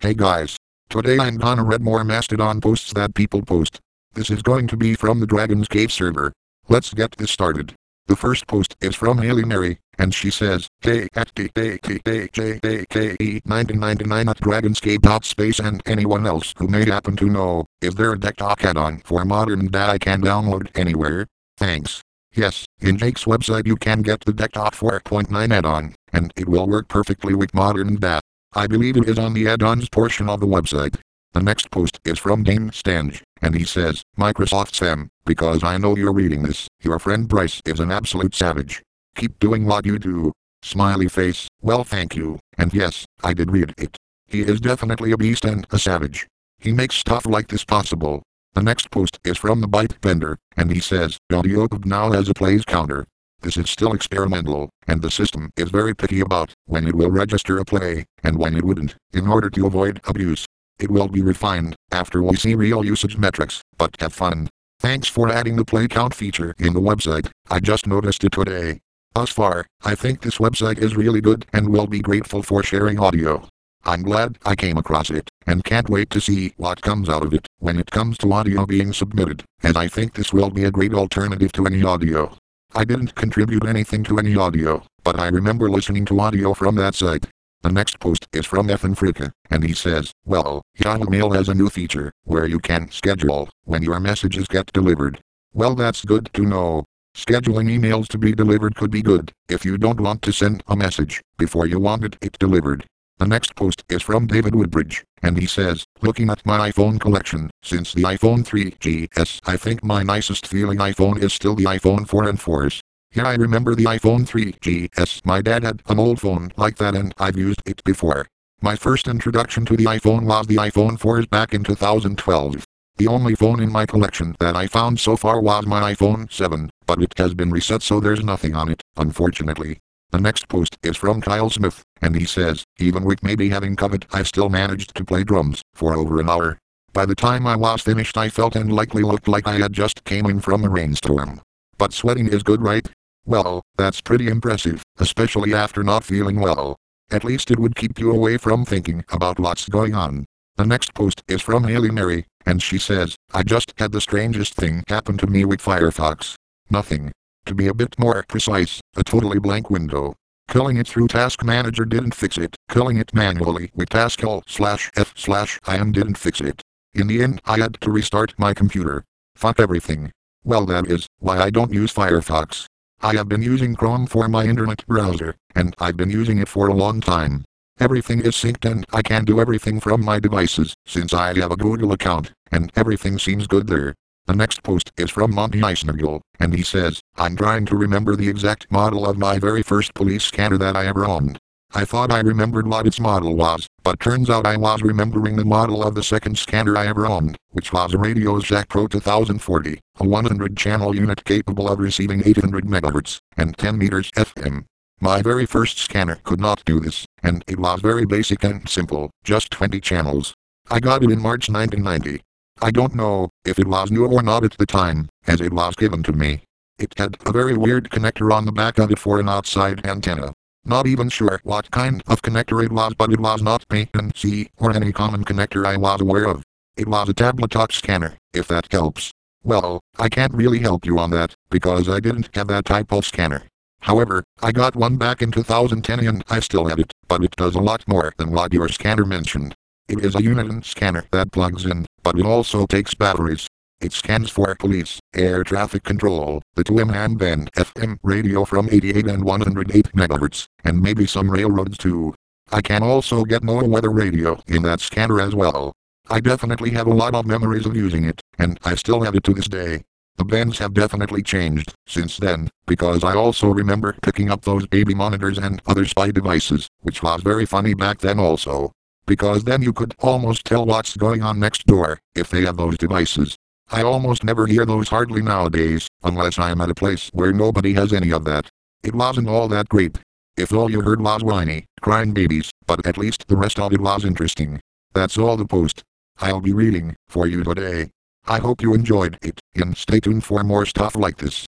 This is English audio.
Hey guys. Today I'm gonna read more Mastodon posts that people post. This is going to be from the Dragon's Cave server. Let's get this started. The first post is from Haley Mary, and she says, Hey at DJJJK1999 at Dragon's Cave.space and anyone else who may happen to know, is there a DECtalk add-on for modern that I can download anywhere? Thanks. Yes, in Jake's website you can get the DECtalk 4.9 add-on, and it will work perfectly with modern DA. I believe it is on the add-ons portion of the website. The next post is from Dane Stange, and he says, Microsoft Sam, because I know you're reading this, your friend Bryce is an absolute savage. Keep doing what you do. Smiley face, well thank you, and yes, I did read it. He is definitely a beast and a savage. He makes stuff like this possible. The next post is from the Byte Bender, and he says, AudioPub now has a plays counter. This is still experimental, and the system is very picky about when it will register a play, and when it wouldn't, in order to avoid abuse. It will be refined after we see real usage metrics, but have fun. Thanks for adding the play count feature in the website, I just noticed it today. Thus far, I think this website is really good and will be grateful for sharing audio. I'm glad I came across it, and can't wait to see what comes out of it when it comes to audio being submitted, as I think this will be a great alternative to any audio. I didn't contribute anything to any audio, but I remember listening to audio from that site. The next post is from Ethan Fricka, and he says, well, Yahoo Mail has a new feature, where you can schedule when your messages get delivered. Well, that's good to know. Scheduling emails to be delivered could be good, if you don't want to send a message before you wanted it delivered. The next post is from David Woodbridge, and he says, looking at my iPhone collection, since the iPhone 3GS, I think my nicest feeling iPhone is still the iPhone 4 and 4s. Yeah, I remember the iPhone 3GS. My dad had an old phone like that and I've used it before. My first introduction to the iPhone was the iPhone 4s back in 2012. The only phone in my collection that I found so far was my iPhone 7, but it has been reset so there's nothing on it, unfortunately. The next post is from Kyle Smith, and he says, even with maybe having COVID, I still managed to play drums for over an hour. By the time I was finished I felt and likely looked like I had just came in from a rainstorm. But sweating is good, right? Well, that's pretty impressive, especially after not feeling well. At least it would keep you away from thinking about what's going on. The next post is from Haley Mary, and she says, I just had the strangest thing happen to me with Firefox. Nothing. To be a bit more precise, a totally blank window. Culling it through Task Manager didn't fix it. Culling it manually with taskl/f/im didn't fix it. In the end, I had to restart my computer. Fuck everything. Well, that is why I don't use Firefox. I have been using Chrome for my internet browser, and I've been using it for a long time. Everything is synced and I can do everything from my devices, since I have a Google account, and everything seems good there. The next post is from Monty Eisnagel, and he says, I'm trying to remember the exact model of my very first police scanner that I ever owned. I thought I remembered what its model was, but turns out I was remembering the model of the second scanner I ever owned, which was a Radioshack Pro 2040, a 100-channel unit capable of receiving 800 MHz and 10 meters FM. My very first scanner could not do this, and it was very basic and simple, just 20 channels. I got it in March 1990. I don't know if it was new or not at the time, as it was given to me. It had a very weird connector on the back of it for an outside antenna. Not even sure what kind of connector it was, but it was not PNC or any common connector I was aware of. It was a Tabletop scanner, if that helps. Well, I can't really help you on that, because I didn't have that type of scanner. However, I got one back in 2010 and I still have it, but it does a lot more than what your scanner mentioned. It is a Uniden scanner that plugs in, but it also takes batteries. It scans for police, air traffic control, the 2M band FM radio from 88 and 108 MHz, and maybe some railroads too. I can also get NOAA weather radio in that scanner as well. I definitely have a lot of memories of using it, and I still have it to this day. The bands have definitely changed since then, because I also remember picking up those baby monitors and other spy devices, which was very funny back then also. Because then you could almost tell what's going on next door, if they have those devices. I almost never hear those hardly nowadays, unless I am at a place where nobody has any of that. It wasn't all that great. If all you heard was whiny, crying babies, but at least the rest of it was interesting. That's all the post I'll be reading for you today. I hope you enjoyed it, and stay tuned for more stuff like this.